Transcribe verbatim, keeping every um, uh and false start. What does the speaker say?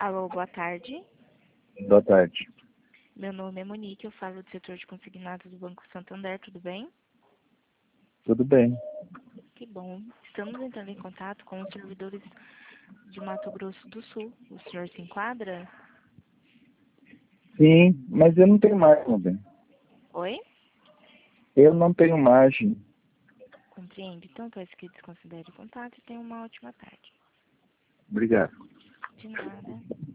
Alô, boa tarde. Boa tarde. Meu nome é Monique, eu falo do setor de consignados do Banco Santander, tudo bem? Tudo bem. Que bom. Estamos entrando em contato com os servidores de Mato Grosso do Sul. O senhor se enquadra? Sim, mas eu não tenho margem, meu bem. Oi? Eu não tenho margem. Compreendo. Então, peço que desconsidere o contato e tenha uma ótima tarde. Obrigado. De nada.